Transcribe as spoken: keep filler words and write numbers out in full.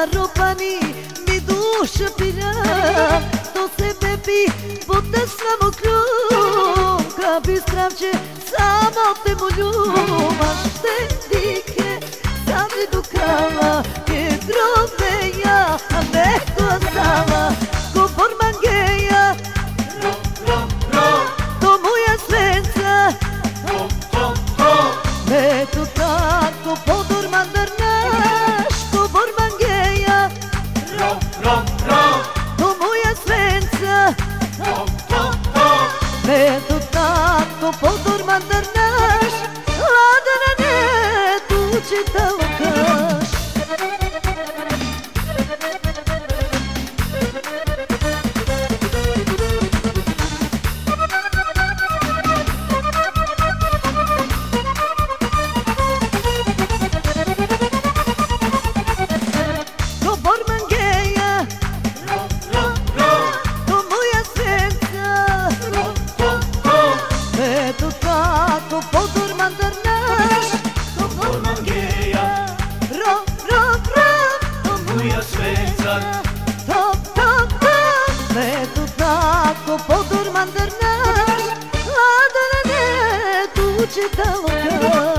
zaropani mi duše pira, to se bebi bude samo kljub, kad bi stravče samo te moljub, a šte dike sami do krava, je grobeja, a neko stava, ko bormangeja, ro, ro, ro, to moja svenca, ho, ho, ho, eto tako podorman dar naš, ko bormangeja, ro, ro, ro, to moja svenca, ho, ho, ho, eto tako podorman dar naš, ladana ne tuđe da okaš. Ko bormangeja, ro, ro, ro, to moja svenca, ho, ho, ho, eto tako podorman dar naš, ko bormangeja, ro, ro, ro, to moja svenca, top, top, top, eto tako podorman dar naš, ladana ne tuđe da okaš.